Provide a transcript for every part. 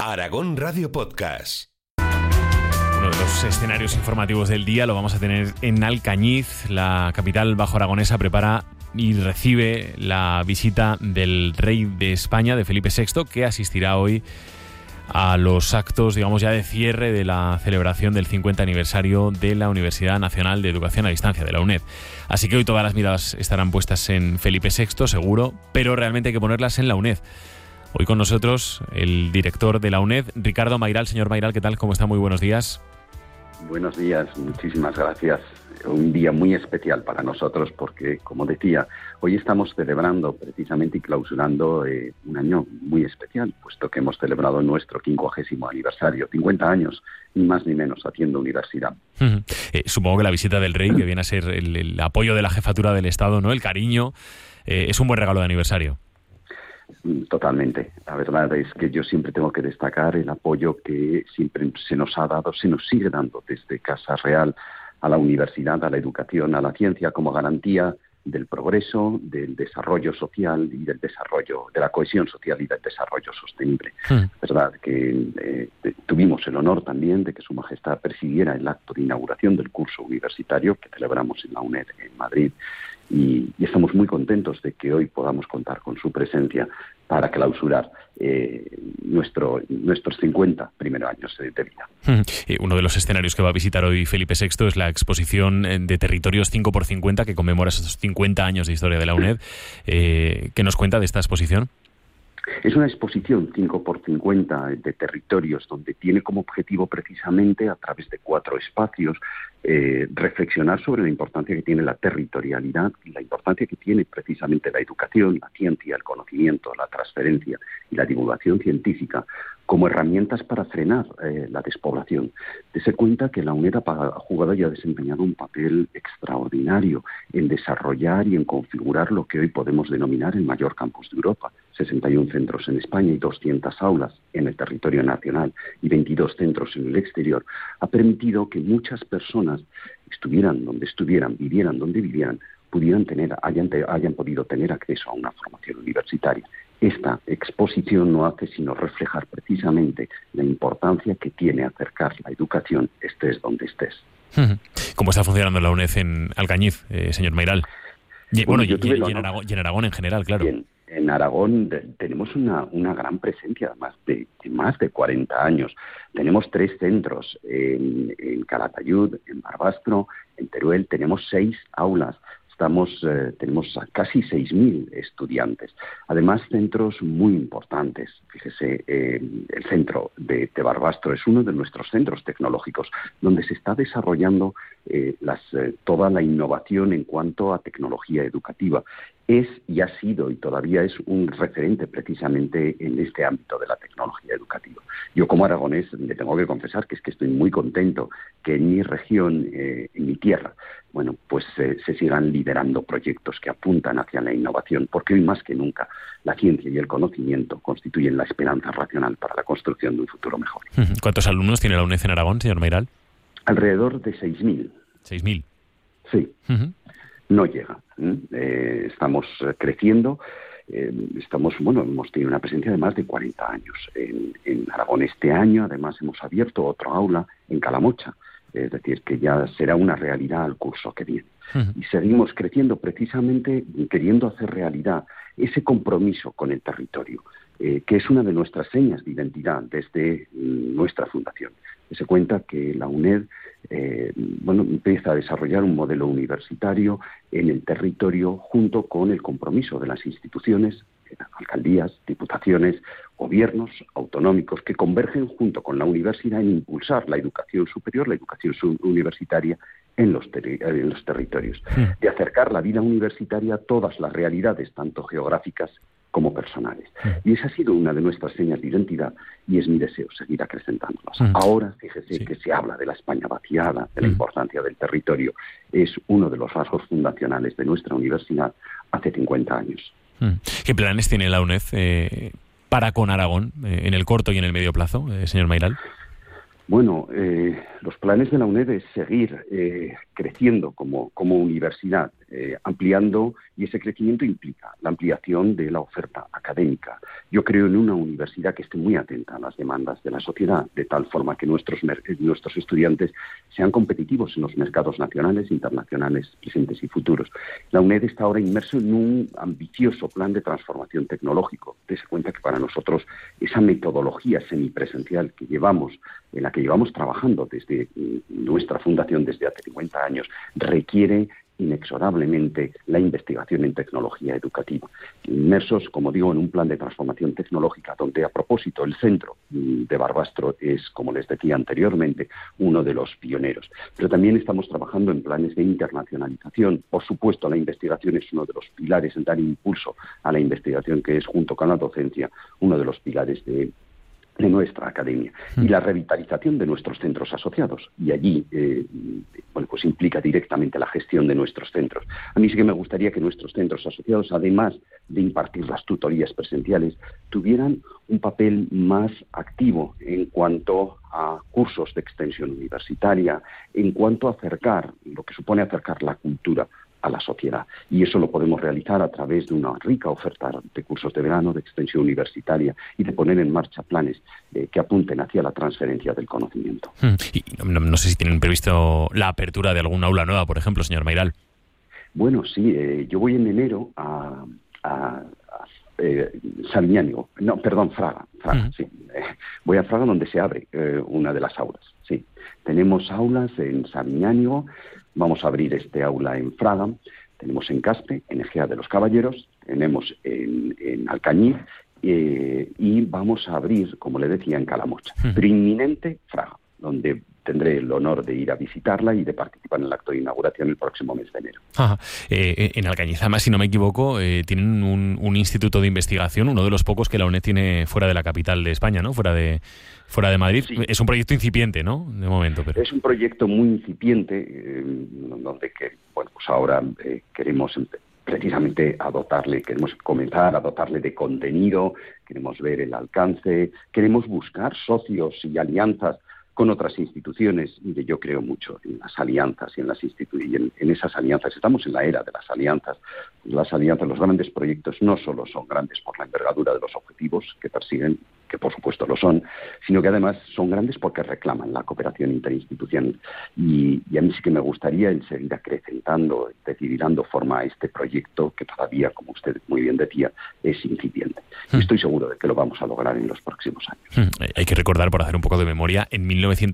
Aragón Radio Podcast. Uno de los escenarios informativos del día lo vamos a tener en Alcañiz. La capital bajoaragonesa prepara y recibe la visita del rey de España, de Felipe VI, que asistirá hoy a los actos, digamos, ya de cierre de la celebración del 50 aniversario de la Universidad Nacional de Educación a Distancia, de la UNED. Así que hoy todas las miradas estarán puestas en Felipe VI, seguro, pero realmente hay que ponerlas en la UNED. Hoy con nosotros el director de la UNED, Ricardo Mayral. Señor Mayral, ¿qué tal? ¿Cómo está? Muy buenos días. Buenos días, muchísimas gracias. Un día muy especial para nosotros porque, como decía, hoy estamos celebrando precisamente y clausurando un año muy especial, puesto que hemos celebrado nuestro 50º aniversario, 50 años, ni más ni menos, haciendo universidad. Supongo que la visita del rey, que viene a ser el apoyo de la jefatura del Estado, ¿no? El cariño, es un buen regalo de aniversario. Totalmente. La verdad es que yo siempre tengo que destacar el apoyo que siempre se nos ha dado, se nos sigue dando desde Casa Real a la universidad, a la educación, a la ciencia, como garantía del progreso, del desarrollo social y del desarrollo, de la cohesión social y del desarrollo sostenible. Es verdad que tuvimos el honor también de que Su Majestad presidiera el acto de inauguración del curso universitario que celebramos en la UNED en Madrid. Y estamos muy contentos de que hoy podamos contar con su presencia para clausurar nuestros 50 primeros años de vida. Uno de los escenarios que va a visitar hoy Felipe VI es la exposición de Territorios 5x50, que conmemora esos 50 años de historia de la UNED. ¿Qué nos cuenta de esta exposición? Es una exposición 5x50 de territorios donde tiene como objetivo precisamente, a través de 4 espacios, reflexionar sobre la importancia que tiene la territorialidad y la importancia que tiene precisamente la educación, la ciencia, el conocimiento, la transferencia y la divulgación científica como herramientas para frenar la despoblación. Dese cuenta que la UNED ha jugado y ha desempeñado un papel extraordinario en desarrollar y en configurar lo que hoy podemos denominar el mayor campus de Europa. 61 centros en España y 200 aulas en el territorio nacional y 22 centros en el exterior. Ha permitido que muchas personas estuvieran donde estuvieran, vivieran donde vivieran, hayan podido tener acceso a una formación universitaria. Esta exposición no hace sino reflejar precisamente la importancia que tiene acercar la educación, estés donde estés. ¿Cómo está funcionando la UNED en Alcañiz, señor Mayral? Y en Aragón en general, claro. Bien. En Aragón tenemos una gran presencia, además de más de 40 años. Tenemos 3 centros, en Calatayud, en Barbastro, en Teruel. Tenemos 6 aulas. Tenemos casi 6.000 estudiantes. Además, centros muy importantes. Fíjese, el centro de Barbastro es uno de nuestros centros tecnológicos, donde se está desarrollando toda la innovación en cuanto a tecnología educativa. Es y ha sido y todavía es un referente precisamente en este ámbito de la tecnología educativa. Yo como aragonés le tengo que confesar que es que estoy muy contento que en mi región, en mi tierra, se sigan liderando proyectos que apuntan hacia la innovación, porque hoy más que nunca la ciencia y el conocimiento constituyen la esperanza racional para la construcción de un futuro mejor. ¿Cuántos alumnos tiene la UNED en Aragón, señor Mayral? Alrededor de 6.000. ¿6.000? Sí. No llega. Estamos creciendo. Hemos tenido una presencia de más de 40 años en Aragón. Este año, además, hemos abierto otro aula en Calamocha. Es decir, que ya será una realidad el curso que viene. Y seguimos creciendo precisamente queriendo hacer realidad ese compromiso con el territorio, que es una de nuestras señas de identidad desde nuestra fundación. Se cuenta que la UNED empieza a desarrollar un modelo universitario en el territorio junto con el compromiso de las instituciones, alcaldías, diputaciones, gobiernos autonómicos que convergen junto con la universidad en impulsar la educación superior, la educación universitaria en los territorios, de acercar la vida universitaria a todas las realidades, tanto geográficas como personales. Y esa ha sido una de nuestras señas de identidad y es mi deseo seguir acrecentándolas. Ahora, fíjese que se habla de la España vaciada, de la importancia del territorio. Es uno de los rasgos fundacionales de nuestra universidad hace 50 años. ¿Qué planes tiene la UNED para con Aragón en el corto y en el medio plazo, señor Mayral? Bueno, los planes de la UNED es seguir creciendo como universidad. ampliando, y ese crecimiento implica la ampliación de la oferta académica. Yo creo en una universidad que esté muy atenta a las demandas de la sociedad, de tal forma que nuestros estudiantes sean competitivos en los mercados nacionales, internacionales, presentes y futuros. La UNED está ahora inmerso en un ambicioso plan de transformación tecnológico. Dese cuenta que para nosotros esa metodología semipresencial en la que llevamos trabajando desde nuestra fundación desde hace 50 años, requiere inexorablemente la investigación en tecnología educativa. Inmersos, como digo, en un plan de transformación tecnológica donde, a propósito, el centro de Barbastro es, como les decía anteriormente, uno de los pioneros. Pero también estamos trabajando en planes de internacionalización. Por supuesto, la investigación es uno de los pilares en dar impulso a la investigación, que es, junto con la docencia, uno de los pilares de nuestra academia, y la revitalización de nuestros centros asociados, y allí pues implica directamente la gestión de nuestros centros. A mí sí que me gustaría que nuestros centros asociados, además de impartir las tutorías presenciales, tuvieran un papel más activo en cuanto a cursos de extensión universitaria, en cuanto a acercar, lo que supone acercar la cultura a la sociedad. Y eso lo podemos realizar a través de una rica oferta de cursos de verano, de extensión universitaria, y de poner en marcha planes que apunten hacia la transferencia del conocimiento. Y no sé si tienen previsto la apertura de alguna aula nueva, por ejemplo, señor Mayral. Bueno, sí, yo voy en enero a Sariñánigo, Fraga, sí. Voy a Fraga, donde se abre una de las aulas, sí. Tenemos aulas en Sariñánigo. Vamos a abrir este aula en Fraga, tenemos en Caspe, en Egea de los Caballeros, tenemos en Alcañiz y vamos a abrir, como le decía, en Calamocha. Pero inminente, Fraga, donde tendré el honor de ir a visitarla y de participar en el acto de inauguración el próximo mes de enero. En Alcañiz, además, si no me equivoco, tienen un instituto de investigación, uno de los pocos que la UNED tiene fuera de la capital de España, ¿no? Fuera de Madrid. Sí. Es un proyecto incipiente, ¿no? De momento. Pero es un proyecto muy incipiente, donde pues ahora queremos precisamente queremos comenzar a dotarle de contenido, queremos ver el alcance, queremos buscar socios y alianzas con otras instituciones. Mire, yo creo mucho en las alianzas y en esas alianzas. Estamos en la era de las alianzas. Las alianzas, los grandes proyectos, no solo son grandes por la envergadura de los objetivos que persiguen, que por supuesto lo son, sino que además son grandes porque reclaman la cooperación interinstitucional. Y a mí sí que me gustaría seguir acrecentando, es decir, y dando forma a este proyecto que todavía, como usted muy bien decía, es incipiente. Y estoy seguro de que lo vamos a lograr en los próximos años. Hay que recordar, por hacer un poco de memoria, en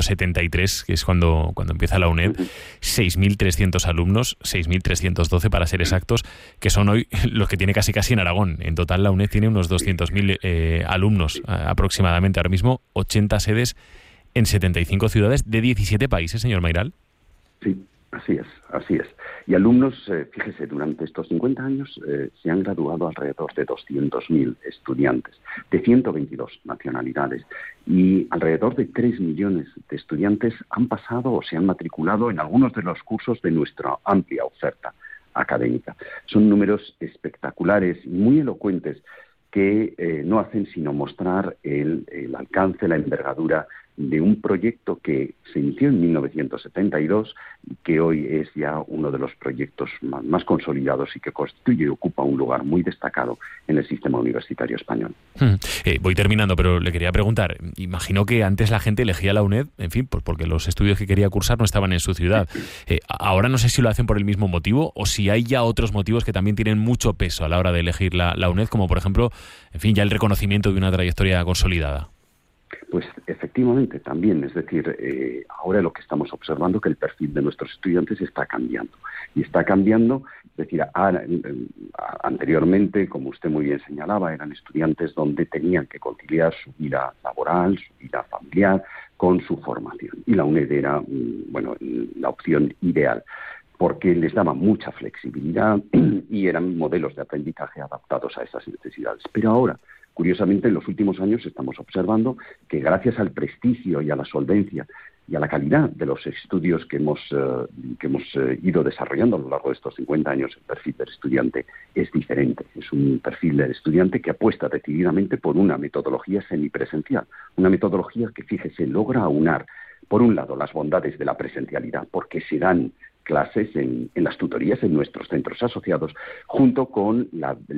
1973, que es cuando empieza la UNED, 6.300 alumnos, 6.312 para ser exactos, que son hoy los que tiene casi en Aragón. En total la UNED tiene unos 200.000 alumnos aproximadamente. Ahora mismo 80 sedes en 75 ciudades de 17 países, señor Mayral. Sí, así es. Y alumnos, fíjese, durante estos 50 años se han graduado alrededor de 200.000 estudiantes de 122 nacionalidades, y alrededor de 3 millones de estudiantes han pasado o se han matriculado en algunos de los cursos de nuestra amplia oferta académica. Son números espectaculares y muy elocuentes que no hacen sino mostrar el alcance, la envergadura de un proyecto que se inició en 1972 y que hoy es ya uno de los proyectos más consolidados y que constituye y ocupa un lugar muy destacado en el sistema universitario español. Voy terminando, pero le quería preguntar, imagino que antes la gente elegía la UNED, en fin, pues porque los estudios que quería cursar no estaban en su ciudad. Ahora no sé si lo hacen por el mismo motivo o si hay ya otros motivos que también tienen mucho peso a la hora de elegir la UNED, como por ejemplo, en fin, ya el reconocimiento de una trayectoria consolidada. Pues efectivamente también, es decir, ahora lo que estamos observando es que el perfil de nuestros estudiantes está cambiando. Y está cambiando, es decir, anteriormente, como usted muy bien señalaba, eran estudiantes donde tenían que conciliar su vida laboral, su vida familiar, con su formación. Y la UNED era, la opción ideal, porque les daba mucha flexibilidad y eran modelos de aprendizaje adaptados a esas necesidades. Pero ahora, curiosamente, en los últimos años estamos observando que gracias al prestigio y a la solvencia y a la calidad de los estudios que hemos ido desarrollando a lo largo de estos 50 años, el perfil del estudiante es diferente. Es un perfil del estudiante que apuesta decididamente por una metodología semipresencial, una metodología que, fíjese, logra aunar, por un lado, las bondades de la presencialidad, porque se dan clases, en las tutorías en nuestros centros asociados, junto con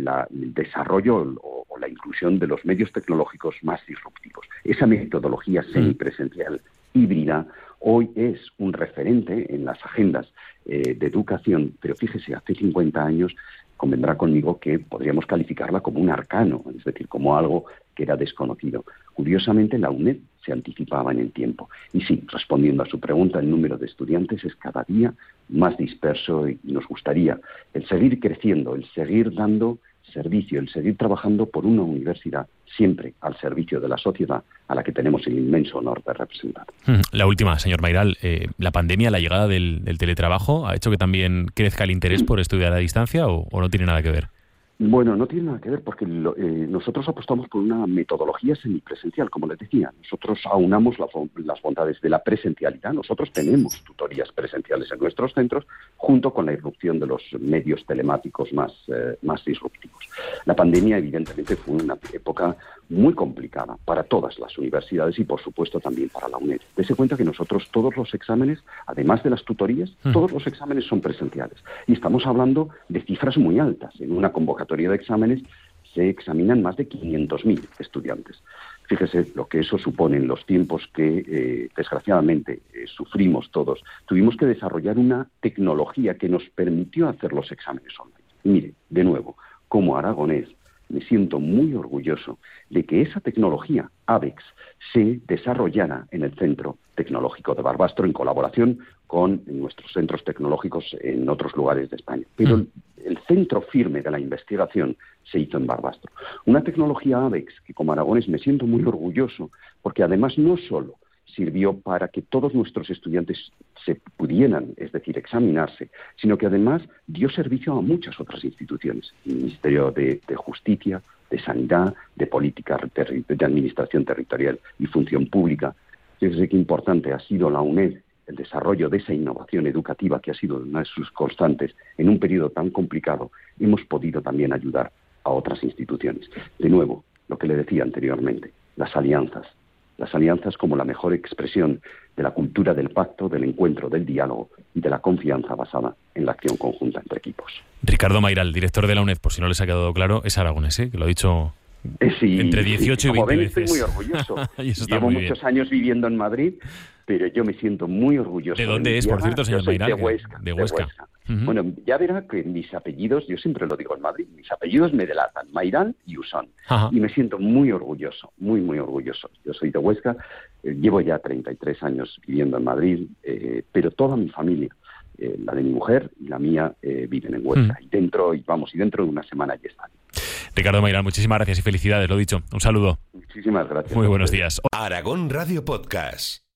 el desarrollo o la inclusión de los medios tecnológicos más disruptivos. Esa metodología semipresencial híbrida hoy es un referente en las agendas de educación, pero fíjese, hace 50 años convendrá conmigo que podríamos calificarla como un arcano, es decir, como algo que era desconocido. Curiosamente, la UNED se anticipaba en el tiempo. Y sí, respondiendo a su pregunta, el número de estudiantes es cada día más disperso y nos gustaría el seguir creciendo, el seguir dando servicio, el seguir trabajando por una universidad siempre al servicio de la sociedad a la que tenemos el inmenso honor de representar. La última, señor Mayral, ¿la pandemia, la llegada del teletrabajo, ha hecho que también crezca el interés por estudiar a distancia o no tiene nada que ver? Bueno, no tiene nada que ver porque nosotros apostamos por una metodología semipresencial, como les decía. Nosotros aunamos las bondades de la presencialidad. Nosotros tenemos tutorías presenciales en nuestros centros junto con la irrupción de los medios telemáticos más disruptivos. La pandemia, evidentemente, fue una época muy complicada para todas las universidades y, por supuesto, también para la UNED. Dese cuenta que nosotros todos los exámenes, además de las tutorías, todos los exámenes son presenciales. Y estamos hablando de cifras muy altas. En una convocatoria de exámenes se examinan más de 500.000 estudiantes. Fíjese lo que eso supone en los tiempos que, desgraciadamente, sufrimos todos. Tuvimos que desarrollar una tecnología que nos permitió hacer los exámenes online. Y mire, de nuevo, como aragonés, me siento muy orgulloso de que esa tecnología, ABEX, se desarrollara en el Centro Tecnológico de Barbastro en colaboración con nuestros centros tecnológicos en otros lugares de España. Pero el centro firme de la investigación se hizo en Barbastro. Una tecnología ABEX que como aragonés me siento muy orgulloso porque además no solo sirvió para que todos nuestros estudiantes se pudieran, es decir, examinarse, sino que además dio servicio a muchas otras instituciones, el Ministerio de Justicia, de Sanidad, de Política de Administración Territorial y Función Pública. Fíjese qué importante ha sido la UNED, el desarrollo de esa innovación educativa que ha sido una de sus constantes en un periodo tan complicado. Hemos podido también ayudar a otras instituciones. De nuevo, lo que le decía anteriormente, las alianzas como la mejor expresión de la cultura del pacto, del encuentro, del diálogo y de la confianza basada en la acción conjunta entre equipos. Ricardo Mayral, director de la UNED, por si no les ha quedado claro, es aragonés, que lo ha dicho sí, entre 18 y 20 ven, veces. Estoy muy orgulloso. Llevo muy muchos años viviendo en Madrid, pero yo me siento muy orgulloso. ¿De dónde es, por cierto, señor Mayral? De Huesca. Bueno, ya verá que mis apellidos, yo siempre lo digo en Madrid, mis apellidos me delatan, Mayral y Usón. Y me siento muy orgulloso, muy, muy orgulloso. Yo soy de Huesca, llevo ya 33 años viviendo en Madrid, pero toda mi familia, la de mi mujer y la mía, viven en Huesca. Y dentro de una semana ya están. Ricardo Mayral, muchísimas gracias y felicidades, lo dicho. Un saludo. Muchísimas gracias. Muy buenos días. Aragón Radio Podcast.